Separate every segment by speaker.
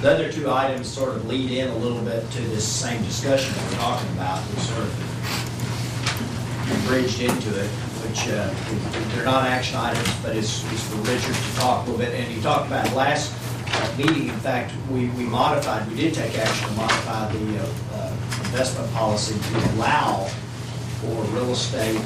Speaker 1: The other two items sort of lead in a little bit to this same discussion that we're talking about. We sort of bridged into it, which they're not action items, but it's for Richard to talk a little bit. And he talked about last meeting. In fact, we did take action to modify the investment policy to allow for real estate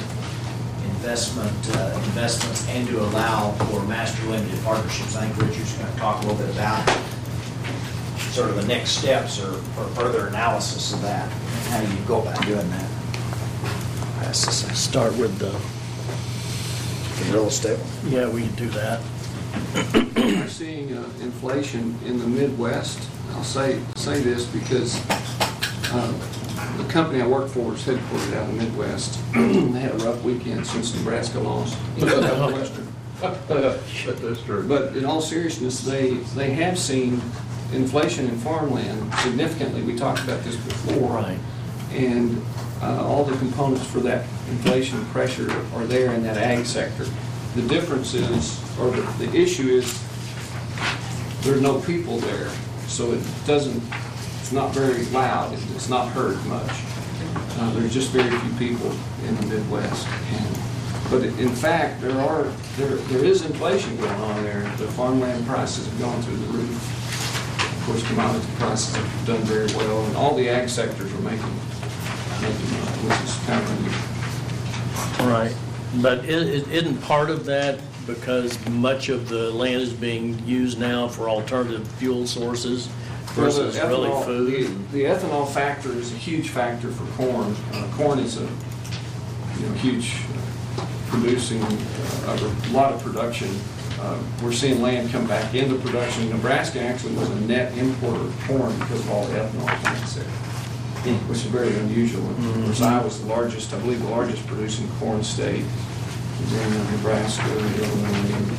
Speaker 1: investments and to allow for master limited partnerships. I think Richard's going to talk a little bit about sort of the next steps or further analysis of that, how you go about doing that.
Speaker 2: Start with the
Speaker 1: real estate.
Speaker 2: Yeah, we can do that.
Speaker 3: We're seeing inflation in the Midwest. I'll say this because the company I work for is headquartered out in the Midwest. They had a rough weekend since Nebraska lost.
Speaker 4: That's true.
Speaker 3: But in all seriousness, they have seen inflation in farmland significantly. We talked about this before.
Speaker 2: Right.
Speaker 3: And all the components for that inflation pressure are there in that ag sector. The difference is, or the issue is, there's no people there, so it's not very loud, it's not heard much. There's just very few people in the Midwest. But in fact, there is inflation going on there. The farmland prices have gone through the roof. Of course, commodity prices have done very well, and all the ag sectors are making money, which is kind of unusual.
Speaker 2: Right. But isn't part of that because much of the land is being used now for alternative fuel sources versus really food?
Speaker 3: The ethanol factor is a huge factor for corn. Corn is a huge producing, a lot of production. We're seeing land come back into production. Nebraska actually was a net importer of corn because of all the ethanol plants there, which is very unusual. Of course, Iowa's the largest, I believe, the largest producing corn state. Then Nebraska, Illinois.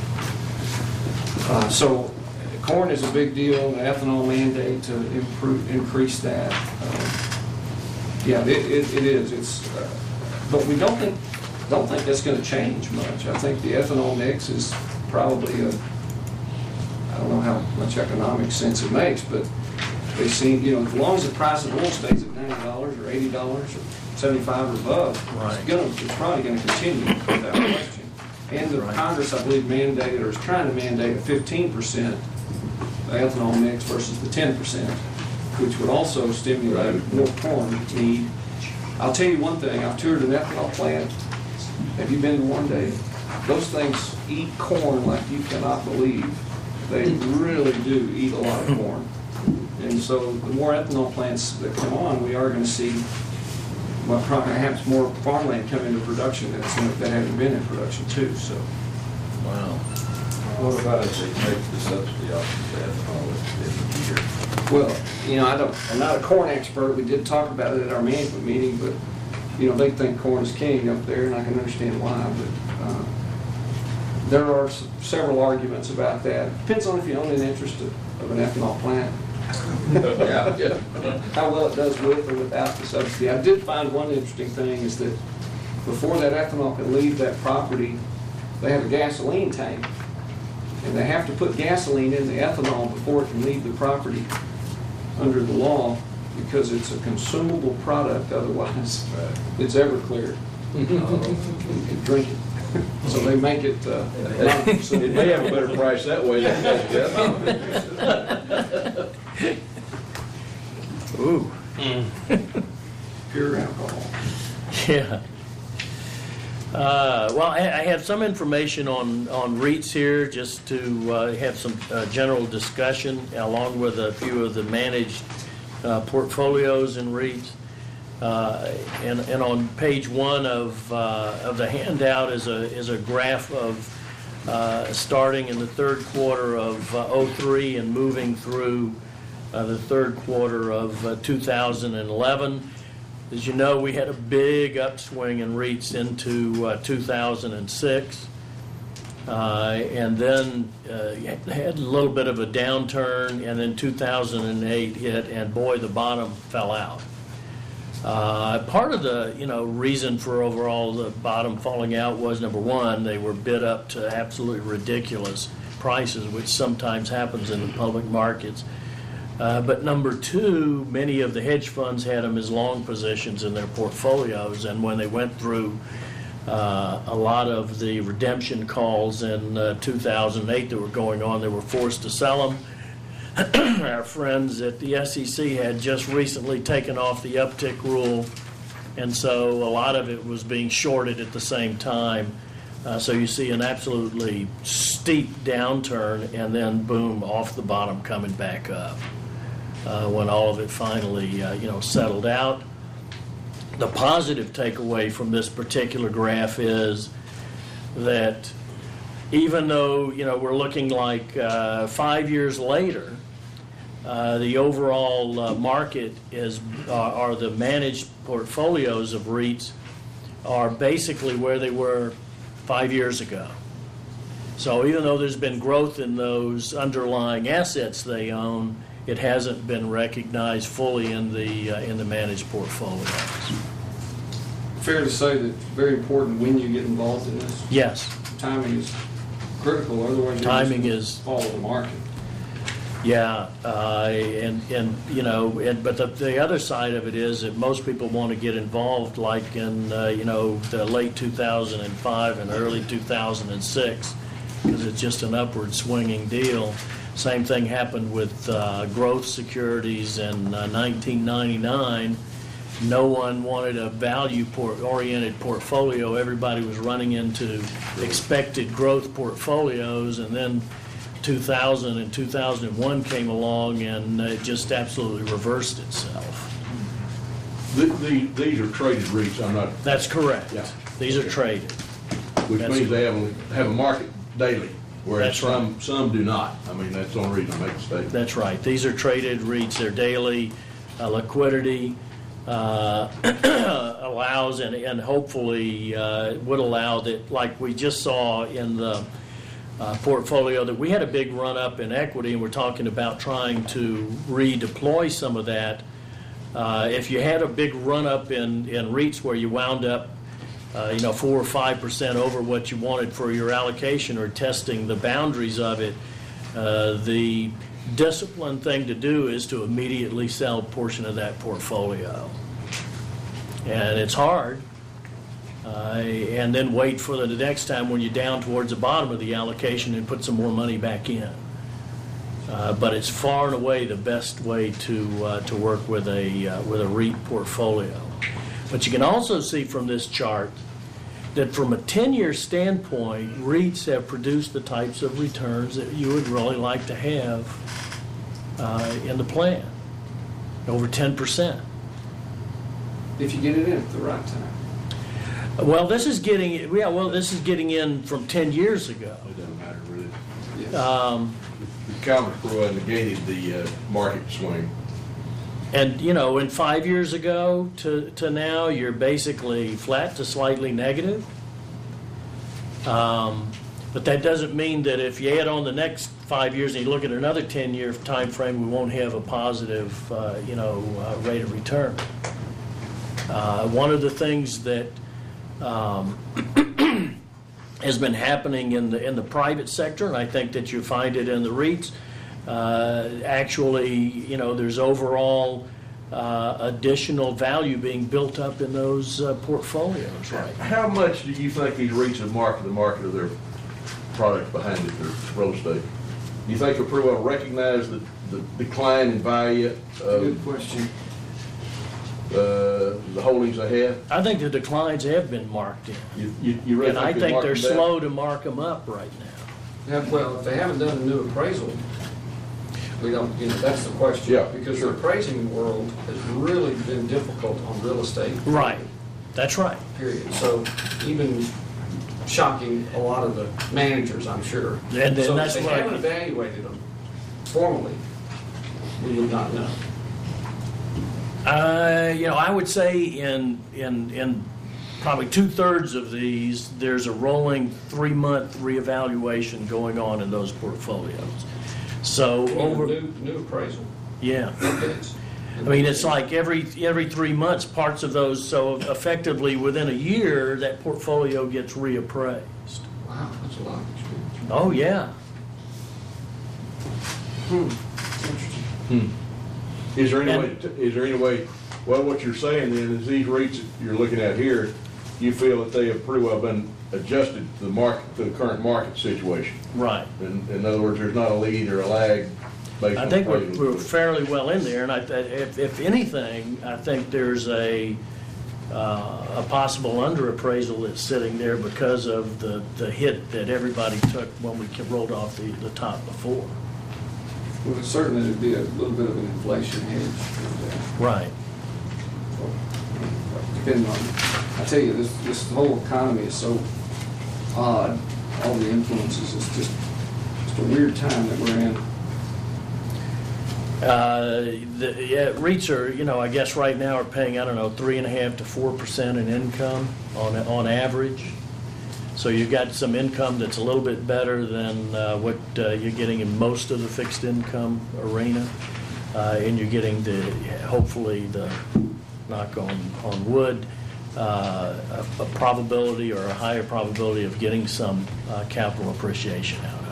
Speaker 3: So corn is a big deal. The ethanol mandate to increase that. Yeah, it is. But we don't think that's going to change much. I think the ethanol mix is probably I don't know how much economic sense it makes, but they seem, as long as the price of oil stays at $90 or $80 or $75 or above,
Speaker 2: right,
Speaker 3: it's probably going to continue without question. And the Congress, I believe, mandated or is trying to mandate a 15% ethanol mix versus the 10%, which would also stimulate more corn need. I'll tell you one thing, I've toured an ethanol plant. Have you been to one, Dave? Those things eat corn like you cannot believe. They really do eat a lot of corn. And so the more ethanol plants that come on, we are going to see perhaps more farmland come into production that haven't been in production too. So,
Speaker 2: wow.
Speaker 4: What about if they take the subsidy off the ethanol at the end of the year?
Speaker 3: Well, I'm not a corn expert. We did talk about it at our management meeting, but they think corn is king up there, and I can understand why. But there are several arguments about that. Depends on if you own an interest of an ethanol plant.
Speaker 4: Yeah.
Speaker 3: How well it does with or without the subsidy. I did find one interesting thing is that before that ethanol can leave that property, they have a gasoline tank. And they have to put gasoline in the ethanol before it can leave the property under the law because it's a consumable product, otherwise it's Everclear. You can drink it. So they make it
Speaker 4: It may have a better price that way than that.
Speaker 2: Ooh.
Speaker 3: pure alcohol.
Speaker 2: Yeah. Well, I have some information on REITs here, just to have some general discussion, along with a few of the managed portfolios in REITs. And on page 1 of the handout is a graph of starting in the third quarter of 03 and moving through the third quarter of 2011. As you know, we had a big upswing in REITs into 2006, and then had a little bit of a downturn, and then 2008 hit, and boy, the bottom fell out. Part of the reason for overall the bottom falling out was, number one, they were bid up to absolutely ridiculous prices, which sometimes happens in the public markets. But number two, many of the hedge funds had them as long positions in their portfolios, and when they went through a lot of the redemption calls in 2008 that were going on, they were forced to sell them. Our friends at the SEC had just recently taken off the uptick rule, and so a lot of it was being shorted at the same time. So you see an absolutely steep downturn, and then boom, off the bottom coming back up when all of it finally settled out. The positive takeaway from this particular graph is that even though we're looking like 5 years later, the overall market are the managed portfolios of REITs are basically where they were 5 years ago. So even though there's been growth in those underlying assets they own, it hasn't been recognized fully in the managed portfolios.
Speaker 3: Fair to say that it's very important when you get involved in this.
Speaker 2: Yes.
Speaker 3: Timing is critical, otherwise
Speaker 2: Timing
Speaker 3: you're
Speaker 2: is-
Speaker 3: just follow the market.
Speaker 2: Yeah, but the other side of it is that most people want to get involved like in the late 2005 and early 2006 because it's just an upward swinging deal. Same thing happened with growth securities in 1999. No one wanted a value-oriented portfolio. Everybody was running into expected growth portfolios, and then 2000 and 2001 came along, and it just absolutely reversed itself.
Speaker 5: These are traded REITs, I'm not,
Speaker 2: That's correct.
Speaker 5: Yeah.
Speaker 2: These are traded.
Speaker 5: which
Speaker 2: That's
Speaker 5: means they have a market daily, whereas
Speaker 2: That's right.
Speaker 5: some do not. I mean, that's the only reason I make the statement.
Speaker 2: That's right. These are traded REITs. Their daily liquidity allows and hopefully would allow that, like we just saw in the portfolio, that we had a big run up in equity, and we're talking about trying to redeploy some of that. If you had a big run up in REITs where you wound up 4 or 5% over what you wanted for your allocation or testing the boundaries of it, the disciplined thing to do is to immediately sell a portion of that portfolio. And it's hard. And then wait for the next time when you're down towards the bottom of the allocation and put some more money back in. But it's far and away the best way to work with a REIT portfolio. But you can also see from this chart that from a 10-year standpoint, REITs have produced the types of returns that you would really like to have in the plan, over 10%.
Speaker 3: If you get it in at the right time.
Speaker 2: Well, this is getting in from 10 years ago.
Speaker 5: It doesn't matter really.
Speaker 3: Yes.
Speaker 5: The Commerce Bureau negated the market swing.
Speaker 2: And, in 5 years ago to now, you're basically flat to slightly negative. But that doesn't mean that if you add on the next 5 years and you look at another 10-year time frame, we won't have a positive, rate of return. One of the things that has been happening in the private sector, and I think that you find it in the REITs, actually, there's overall additional value being built up in those portfolios, right?
Speaker 5: How much do you think these REITs have marked the market of their products behind it, their real estate? Do you think they'll pretty well recognize the decline in value
Speaker 3: Good
Speaker 5: of
Speaker 3: question.
Speaker 5: the holdings they have?
Speaker 2: I think the declines have been marked in.
Speaker 5: You really
Speaker 2: And I think
Speaker 5: marked
Speaker 2: they're
Speaker 5: them down?
Speaker 2: slow to mark them up right now.
Speaker 3: Yeah, well, if they haven't done a new appraisal, we don't, that's the question.
Speaker 5: Yeah,
Speaker 3: Because
Speaker 5: sure.
Speaker 3: the appraising world has really been difficult on real estate.
Speaker 2: Right. That's right.
Speaker 3: Period. So even shocking a lot of the managers, I'm sure.
Speaker 2: And
Speaker 3: So
Speaker 2: that's
Speaker 3: if they
Speaker 2: why-
Speaker 3: haven't evaluated them formally, we would not know.
Speaker 2: I would say in probably 2/3 of these, there's a rolling 3-month reevaluation going on in those portfolios. So over,
Speaker 3: New appraisal.
Speaker 2: yeah.
Speaker 3: updates.
Speaker 2: I mean, it's like every 3 months, parts of those, so effectively within a year, that portfolio gets reappraised.
Speaker 3: Wow, that's a lot of experience.
Speaker 2: Oh, yeah.
Speaker 3: Interesting.
Speaker 5: Is there any way, well, what you're saying then is these rates that you're looking at here, you feel that they have pretty well been adjusted to the market, to the current market situation?
Speaker 2: Right.
Speaker 5: In other words, there's not a lead or a lag based on.
Speaker 2: I think
Speaker 5: appraisal.
Speaker 2: we're fairly well in there, and if anything, I think there's a possible underappraisal that's sitting there because of the hit that everybody took when we rolled off the top before.
Speaker 3: Well, certainly there'd be a little bit of an inflation hedge.
Speaker 2: Right.
Speaker 3: Depending on, I tell you, this whole economy is so odd, all the influences, it's just a weird time that we're in.
Speaker 2: REITs are, I guess right now are paying, 3.5% to 4% in income on average. So you've got some income that's a little bit better than what you're getting in most of the fixed income arena. And you're getting hopefully knock on wood, a probability or a higher probability of getting some capital appreciation out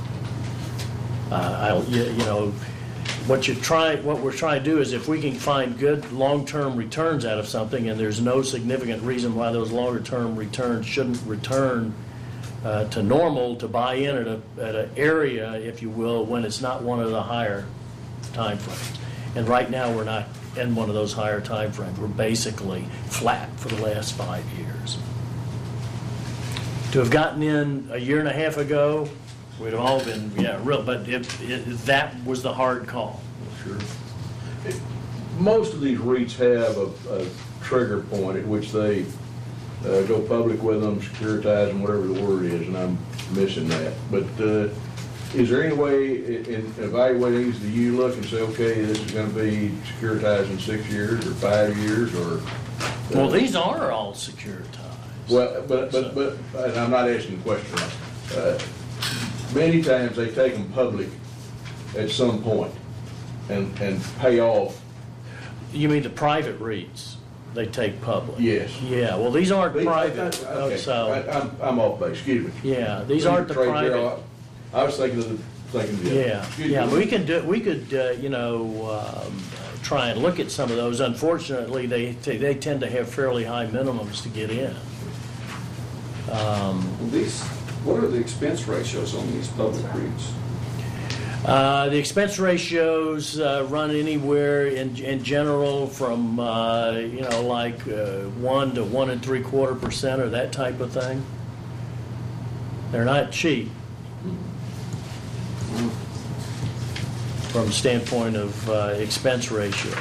Speaker 2: of it. What we're trying to do is if we can find good long-term returns out of something, and there's no significant reason why those longer-term returns shouldn't return to normal, to buy in at an area, if you will, when it's not one of the higher time frames. And right now, we're not in one of those higher time frames. We're basically flat for the last 5 years. To have gotten in a year and a half ago, we'd have all been, real, but that was the hard call.
Speaker 5: Sure. Most of these REITs have a trigger point at which they go public with them, securitize them, whatever the word is, and I'm missing that. But is there any way in evaluating these, do you look and say, okay, this is going to be securitized in 6 years or 5 years or?
Speaker 2: Well, these are all securitized.
Speaker 5: Well, but and I'm not asking the question. Many times they take them public at some point and pay off.
Speaker 2: You mean the private REITs they take public?
Speaker 5: Yes.
Speaker 2: Yeah, well, these aren't private,
Speaker 5: Okay.
Speaker 2: so.
Speaker 5: I'm off base, excuse me.
Speaker 2: Yeah, these aren't the
Speaker 5: Trade
Speaker 2: private.
Speaker 5: bureau, I was thinking of the.
Speaker 2: Yeah,
Speaker 5: Excuse
Speaker 2: yeah,
Speaker 5: me.
Speaker 2: we could, try and look at some of those. Unfortunately, they tend to have fairly high minimums to get in.
Speaker 3: Well, what are the expense ratios on these public REITs?
Speaker 2: The expense ratios run anywhere in general from, 1 to 1 3/4% or that type of thing. They're not cheap from the standpoint of expense ratios.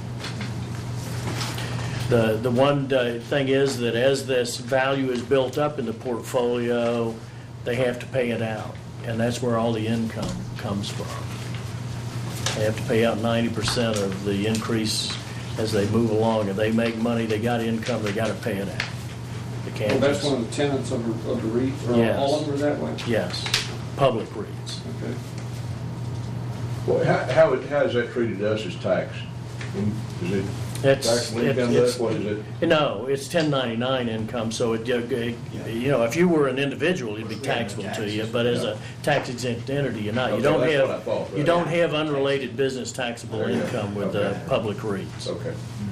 Speaker 2: The one thing is that as this value is built up in the portfolio, they have to pay it out, and that's where all the income comes from. They have to pay out 90% of the increase as they move along. If they make money, they got income, they got to pay it out. They can't.
Speaker 3: Well, that's
Speaker 2: just-
Speaker 3: one of the tenets of the REIT, or
Speaker 2: Yes.
Speaker 3: all of them are that way?
Speaker 2: Yes, public REITs.
Speaker 3: Okay.
Speaker 5: Well, how is that treated to us as tax? Is it taxable income to us? What is it?
Speaker 2: No, it's 1099 income, so if you were an individual, it'd be taxable to you, but as a tax exempt entity, you're not. You
Speaker 5: Okay,
Speaker 2: don't
Speaker 5: that's
Speaker 2: have,
Speaker 5: what I thought,
Speaker 2: you
Speaker 5: right.
Speaker 2: don't have unrelated business taxable
Speaker 5: There you go.
Speaker 2: income with
Speaker 5: Okay.
Speaker 2: public REITs.
Speaker 5: Okay.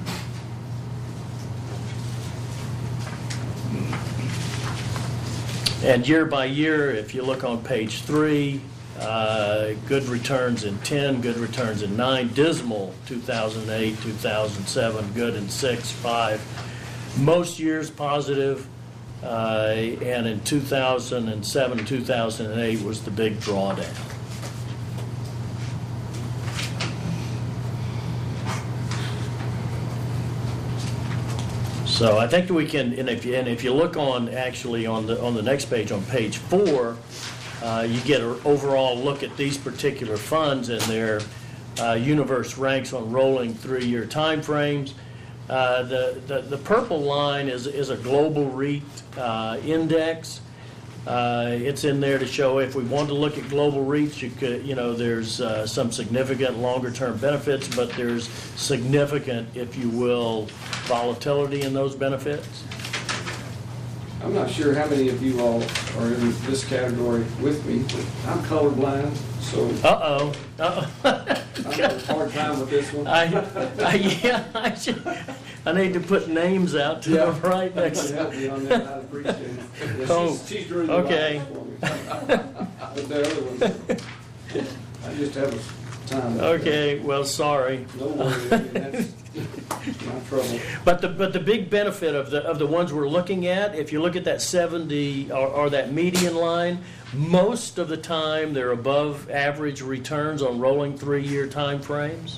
Speaker 2: And year by year, if you look on page 3, good returns in 10, good returns in 9, dismal 2008, 2007, good in 6, 5. Most years positive, and in 2007, 2008 was the big drawdown. So I think that we can, and if you look on the next page, on page 4, you get an overall look at these particular funds and their universe ranks on rolling 3-year time frames. The purple line is a global REIT index. It's in there to show if we want to look at global REITs, you could, there's some significant longer-term benefits, but there's significant, if you will, volatility in those benefits.
Speaker 3: I'm not sure how many of you all are in this category with me, but I'm colorblind, so I'm having a hard time with this one.
Speaker 2: I need to put names out to them right
Speaker 3: Thanks
Speaker 2: next.
Speaker 3: for helping me on that, I appreciate it. Yeah,
Speaker 2: Oh,
Speaker 3: she's drew the
Speaker 2: okay.
Speaker 3: lines for me. But the other one, I just have a time.
Speaker 2: Okay, well, sorry.
Speaker 3: No worries, I mean, that's my trouble.
Speaker 2: But the big benefit of the ones we're looking at, if you look at that 70 or that median line, most of the time they're above average returns on rolling 3-year time frames.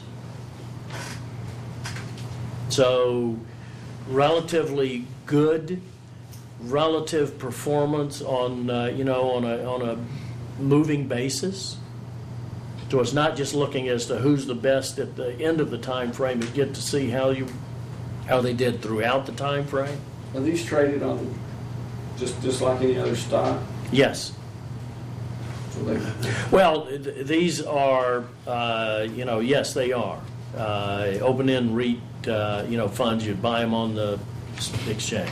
Speaker 2: So relatively good relative performance on on a moving basis. So it's not just looking as to who's the best at the end of the time frame. You get to see how they did throughout the time frame.
Speaker 3: Are these traded on just like any other stock?
Speaker 2: Yes.
Speaker 3: So they,
Speaker 2: Well, these are, yes, they are. Open-end REIT, funds, you buy them on the exchange.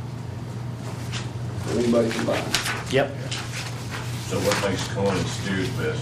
Speaker 3: anybody can buy them.
Speaker 2: Yep.
Speaker 4: So what makes Cohen and Steers best?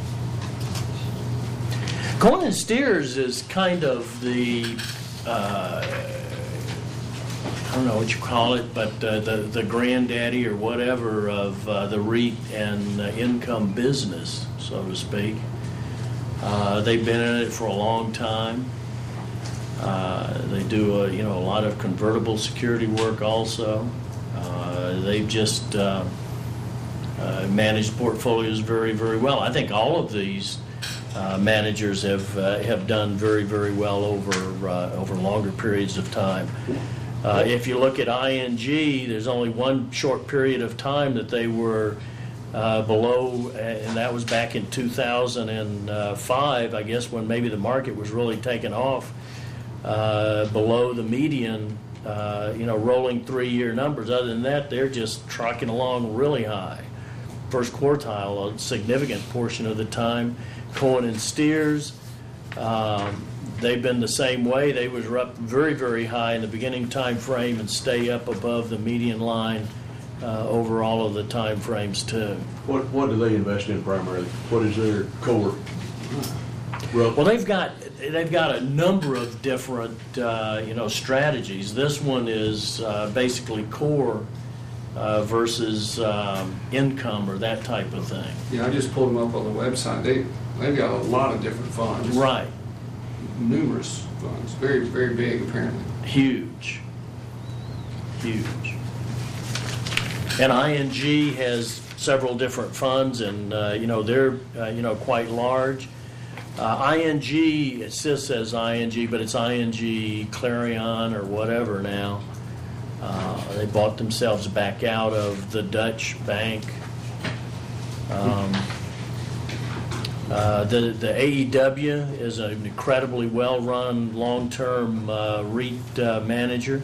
Speaker 2: Cohen and Steers is kind of the, I don't know what you call it, but the granddaddy or whatever of the REIT and income business, so to speak. They've been in it for a long time. They do a lot of convertible security work also. They've just managed portfolios very, very well. I think all of these managers have done very, very well over longer periods of time. If you look at ING, there's only one short period of time that they were below, and that was back in 2005, I guess, when maybe the market was really taking off, below the median, rolling 3-year numbers. Other than that, they're just trucking along really high. First quartile, a significant portion of the time. Cohen and Steers, they've been the same way. They were up very, very high in the beginning time frame and stay up above the median line over all of the time frames too.
Speaker 5: What do they invest in primarily? What is their core?
Speaker 2: Well, they've got a number of different strategies. This one is basically core versus income or that type of thing.
Speaker 3: Yeah, I just pulled them up on the website. They've got a lot of different funds.
Speaker 2: Right.
Speaker 3: Numerous funds. Very, very big, apparently.
Speaker 2: Huge. And ING has several different funds, and they're quite large. ING, it still says ING, but it's ING Clarion or whatever now. They bought themselves back out of the Dutch bank. The AEW is an incredibly well-run, long-term REIT manager.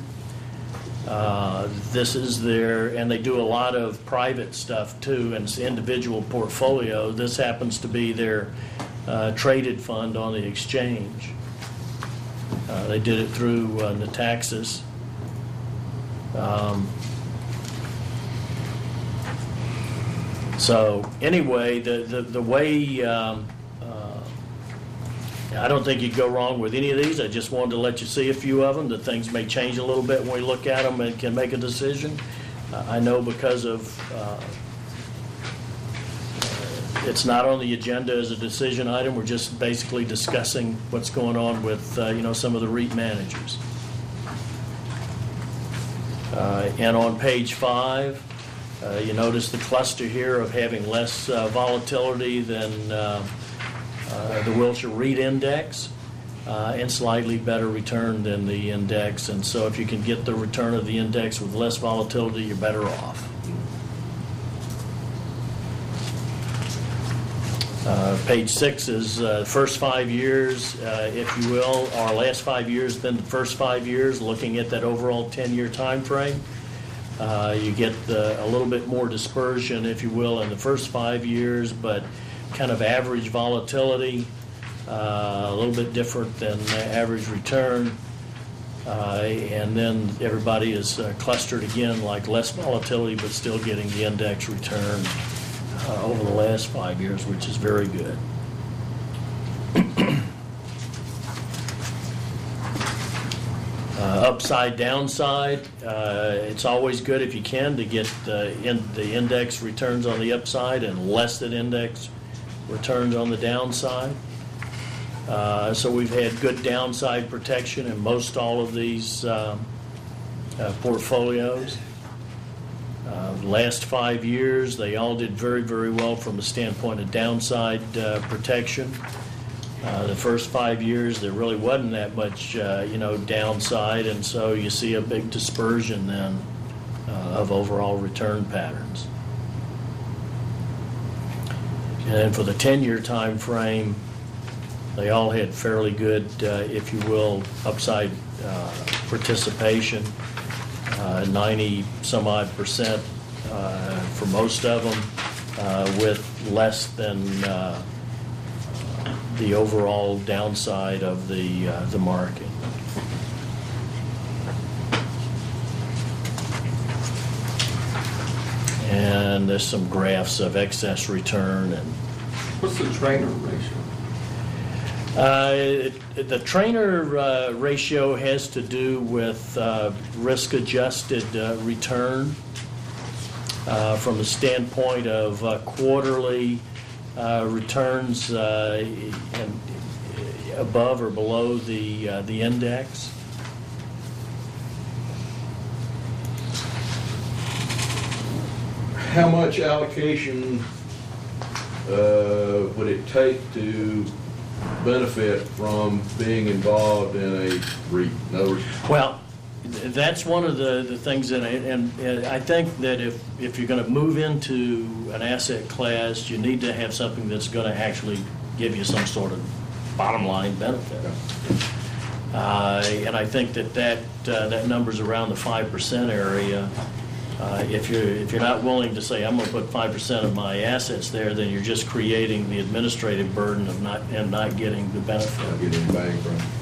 Speaker 2: This is and they do a lot of private stuff too, and it's individual portfolio. This happens to be their traded fund on the exchange. They did it through Nataxis. So anyway, the way I don't think you'd go wrong with any of these. I just wanted to let you see a few of them. The things may change a little bit when we look at them and can make a decision. I know because of it's not on the agenda as a decision item. We're just basically discussing what's going on with some of the REIT managers. And on page 5, you notice the cluster here of having less volatility than the Wilshire REIT Index, and slightly better return than the index. And so if you can get the return of the index with less volatility, you're better off. Page 6 is first 5 years, if you will, or last 5 years, then the first 5 years, looking at that overall 10-year time frame. You get a little bit more dispersion, if you will, in the first 5 years, but kind of average volatility, a little bit different than average return. And then everybody is clustered again, like less volatility, but still getting the index return over the last 5 years, which is very good. Upside, downside, it's always good if you can to get the index returns on the upside and less than index returns on the downside. So we've had good downside protection in most all of these portfolios. Last 5 years, they all did very, very well from the standpoint of downside protection. The first 5 years, there really wasn't that much, downside, and so you see a big dispersion then of overall return patterns. And then for the 10-year time frame, they all had fairly good, if you will, upside participation, 90-some-odd% for most of them, with less than the overall downside of the market. And there's some graphs of excess return and.
Speaker 3: What's the trainer ratio?
Speaker 2: The trainer ratio has to do with risk-adjusted return from the standpoint of quarterly returns and above or below the index.
Speaker 5: How much allocation would it take to benefit from being involved in a REIT? In other words,
Speaker 2: Well, that's one of the things, and I think that if you're going to move into an asset class, you need to have something that's going to actually give you some sort of bottom line benefit. And I think that number's around the 5% area. If you're not willing to say, I'm going to put 5% of my assets there, then you're just creating the administrative burden of not getting the benefit.
Speaker 5: not getting bang from it.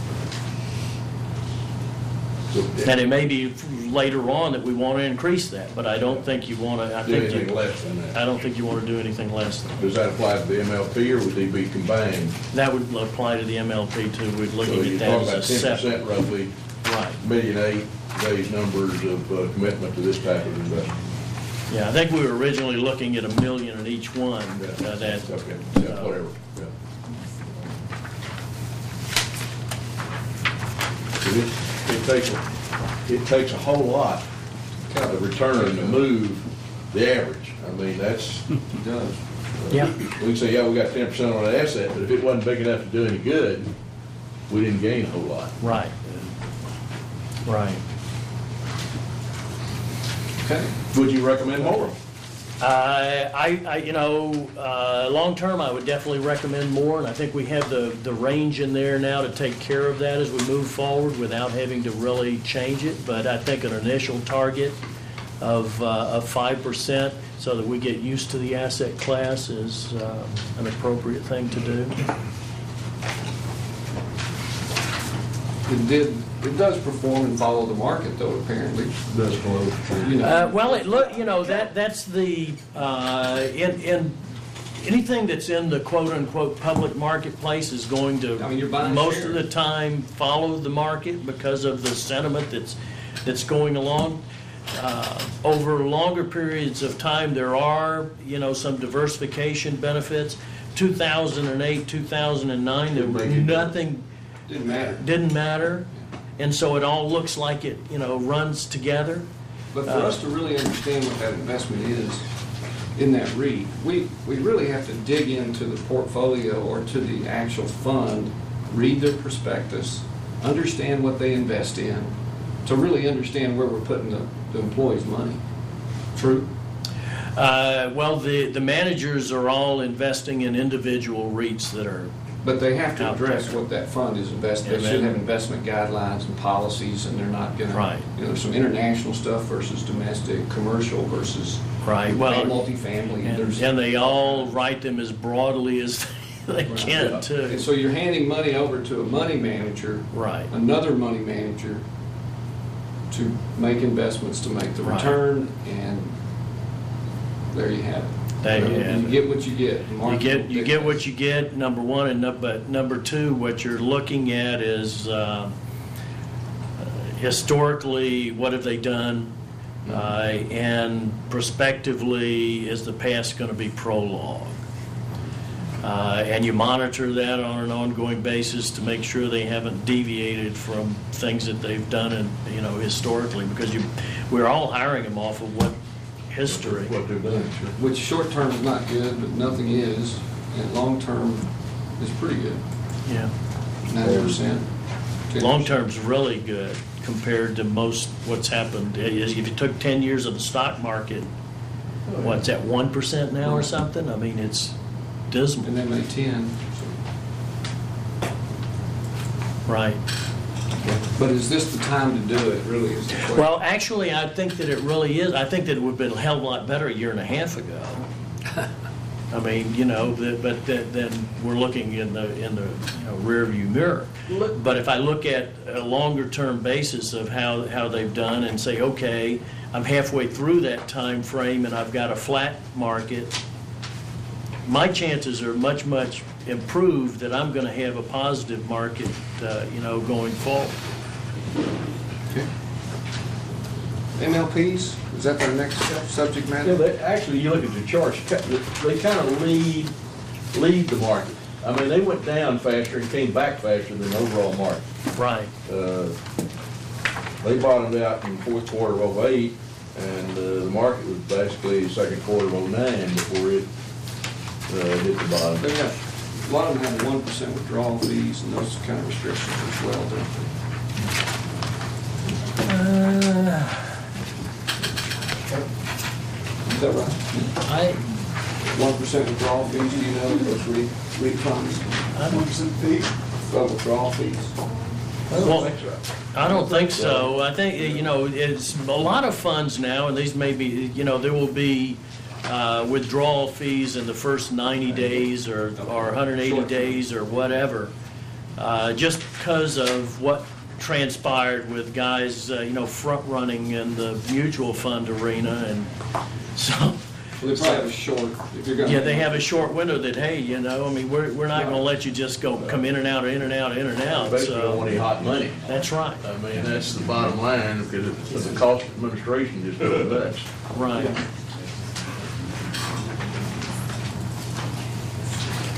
Speaker 5: So,
Speaker 2: And it may be later on that we want to increase that, but I don't think you want to.
Speaker 5: do anything less than
Speaker 2: I
Speaker 5: that.
Speaker 2: don't think you want to do anything less than
Speaker 5: Does that apply to the MLP, or would they be combined?
Speaker 2: that. Would apply to the MLP too. We're
Speaker 5: So
Speaker 2: looking
Speaker 5: you're
Speaker 2: at that
Speaker 5: talking about
Speaker 2: as a separate.
Speaker 5: 10% roughly,
Speaker 2: Right.
Speaker 5: $1.8 million numbers of commitment to this type of investment.
Speaker 2: Yeah, I think we were originally looking at $1 million in each one.
Speaker 5: Yeah.
Speaker 2: That
Speaker 5: Okay, yeah, whatever, yeah. 'Cause it takes a whole lot of return to move the average. I mean, that's,
Speaker 3: It does.
Speaker 2: Yeah.
Speaker 5: we can say, yeah, we got 10% on that asset, but if it wasn't big enough to do any good, we didn't gain a whole lot.
Speaker 2: Right. Right.
Speaker 3: Okay.
Speaker 5: Would you recommend more?
Speaker 2: Long term, I would definitely recommend more, and I think we have the range in there now to take care of that as we move forward without having to really change it. But I think an initial target of 5% so that we get used to the asset class is an appropriate thing to do.
Speaker 3: It does perform and follow the market, though, apparently.
Speaker 5: Does flow.
Speaker 2: That's the, in anything that's in the quote-unquote public marketplace is going to,
Speaker 3: I mean, you're buying
Speaker 2: most
Speaker 3: shares.
Speaker 2: of the time, follow the market because of the sentiment that's going along. Over longer periods of time, there are, some diversification benefits. 2008, 2009, there was nothing.
Speaker 3: Didn't matter.
Speaker 2: Didn't matter, and so it all looks like it, runs together.
Speaker 3: But for us to really understand what that investment is in that REIT, we really have to dig into the portfolio or to the actual fund, read their prospectus, understand what they invest in, to really understand where we're putting the employees' money. True?
Speaker 2: Well, the managers are all investing in individual REITs that are,
Speaker 3: But they have to
Speaker 2: Out
Speaker 3: address
Speaker 2: there.
Speaker 3: what that fund is invested.
Speaker 2: And
Speaker 3: They should
Speaker 2: then-
Speaker 3: have investment guidelines and policies, and they're not gonna.
Speaker 2: Right.
Speaker 3: There's some international stuff versus domestic, commercial versus
Speaker 2: right, well,
Speaker 3: multifamily.
Speaker 2: and they all write them as broadly as they can,
Speaker 3: And
Speaker 2: too.
Speaker 3: so you're handing money over to a money manager,
Speaker 2: Right,
Speaker 3: another money manager, to make investments, to make the
Speaker 2: Right.
Speaker 3: return, and there you have it.
Speaker 2: There you have
Speaker 3: You
Speaker 2: it.
Speaker 3: get what you get.
Speaker 2: you get what you get, number one, and but number two, what you're looking at is historically, what have they done? And prospectively, is the past going to be prologue? And you monitor that on an ongoing basis to make sure they haven't deviated from things that they've done, and historically, because we're all hiring them off of what history.
Speaker 5: What they've done, sure.
Speaker 3: Which short term is not good, but nothing is, and long term is pretty good.
Speaker 2: Yeah.
Speaker 3: 90%.
Speaker 2: Long term's really good compared to most what's happened. If you took 10 years of the stock market, what's at 1% now or something? I mean, it's dismal.
Speaker 3: And then they 10.
Speaker 2: Right.
Speaker 3: But is this the time to do it, really, is the question?
Speaker 2: Well, actually, I think that it really is. I think that it would have been a hell of a lot better a year and a half ago. I mean, but then we're looking in the rearview mirror. But if I look at a longer term basis of how they've done and say, okay, I'm halfway through that time frame and I've got a flat market, my chances are much, much improved that I'm going to have a positive market, going forward.
Speaker 3: Okay. MLPs, is that their next subject matter?
Speaker 5: Yeah, actually, you look at the charts, they kind of lead the market. I mean, they went down faster and came back faster than the overall market.
Speaker 2: Right.
Speaker 5: They bottomed out in the fourth quarter of 2008, and the market was basically second quarter of 2009 before it hit the bottom.
Speaker 3: They got, a lot of them have 1% withdrawal fees and those kind of restrictions as well, don't they? Is that right? 1% withdrawal fees, do you know, those refunds? 1% fees? Withdrawal fees.
Speaker 2: Well, I don't think so. I think, it's a lot of funds now, and these may be, there will be withdrawal fees in the first 90 days or 180 days or whatever, just because of what transpired with guys, front running in the mutual fund arena, and so.
Speaker 3: Well, they probably have a short, if you're gonna.
Speaker 2: Yeah, they have a short window that, hey, we're not going to let you just come in and out, in and out, in and out.
Speaker 5: Basically, don't want any hot money.
Speaker 2: That's right.
Speaker 5: I mean, that's the bottom line, because the cost of administration just goes nuts.
Speaker 2: Right.